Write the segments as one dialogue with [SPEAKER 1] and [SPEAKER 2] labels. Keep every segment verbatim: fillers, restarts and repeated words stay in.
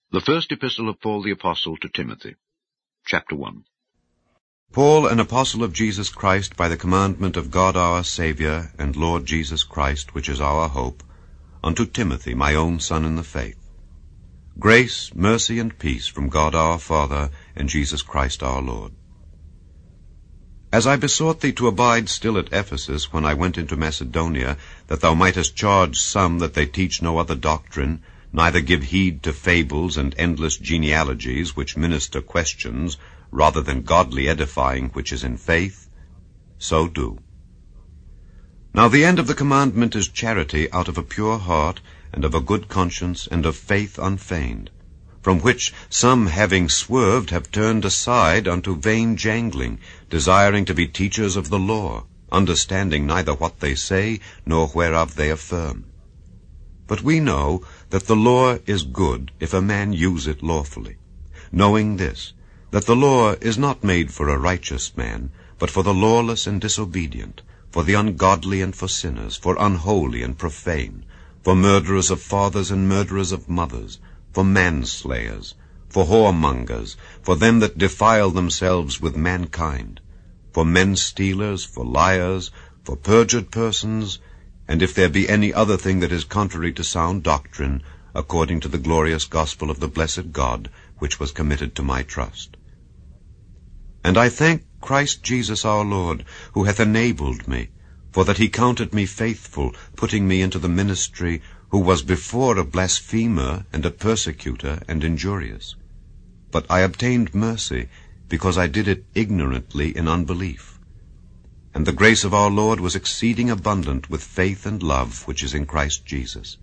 [SPEAKER 1] The First Epistle of Paul the Apostle to Timothy, Chapter one.
[SPEAKER 2] Paul, an apostle of Jesus Christ, by the commandment of God our Saviour, and Lord Jesus Christ, which is our hope, unto Timothy, my own son in the faith. Grace, mercy, and peace from God our Father, and Jesus Christ our Lord. As I besought thee to abide still at Ephesus, when I went into Macedonia, that thou mightest charge some that they teach no other doctrine, neither give heed to fables and endless genealogies, which minister questions, rather than godly edifying which is in faith, so do. Now the end of the commandment is charity out of a pure heart, and of a good conscience, and of faith unfeigned, from which some having swerved have turned aside unto vain jangling, desiring to be teachers of the law, understanding neither what they say, nor whereof they affirm. But we know that the law is good if a man use it lawfully, knowing this, that the law is not made for a righteous man, but for the lawless and disobedient, for the ungodly and for sinners, for unholy and profane, for murderers of fathers and murderers of mothers, for manslayers, for whoremongers, for them that defile themselves with mankind, for men-stealers, for liars, for perjured persons, and if there be any other thing that is contrary to sound doctrine, according to the glorious gospel of the blessed God, which was committed to my trust. And I thank Christ Jesus our Lord, who hath enabled me, for that he counted me faithful, putting me into the ministry, who was before a blasphemer, and a persecutor, and injurious. But I obtained mercy, because I did it ignorantly in unbelief. And the grace of our Lord was exceeding abundant with faith and love which is in Christ Jesus.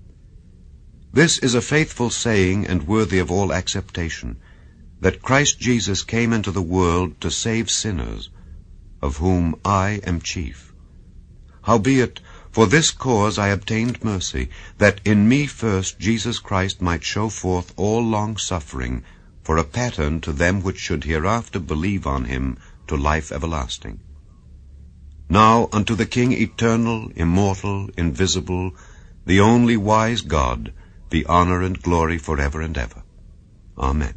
[SPEAKER 2] This is a faithful saying and worthy of all acceptation, that Christ Jesus came into the world to save sinners, of whom I am chief. Howbeit, for this cause I obtained mercy, that in me first Jesus Christ might show forth all long-suffering, for a pattern to them which should hereafter believe on him to life everlasting. Now unto the King eternal, immortal, invisible, the only wise God, be honor and glory forever and ever. Amen.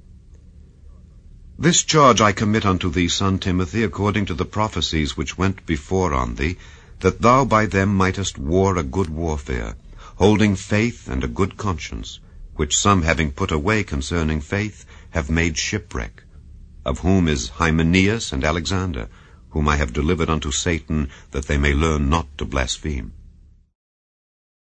[SPEAKER 2] This charge I commit unto thee, son Timothy, according to the prophecies which went before on thee, that thou by them mightest war a good warfare, holding faith and a good conscience, which some having put away concerning faith have made shipwreck, of whom is Hymenaeus and Alexander, whom I have delivered unto Satan, that they may learn not to blaspheme.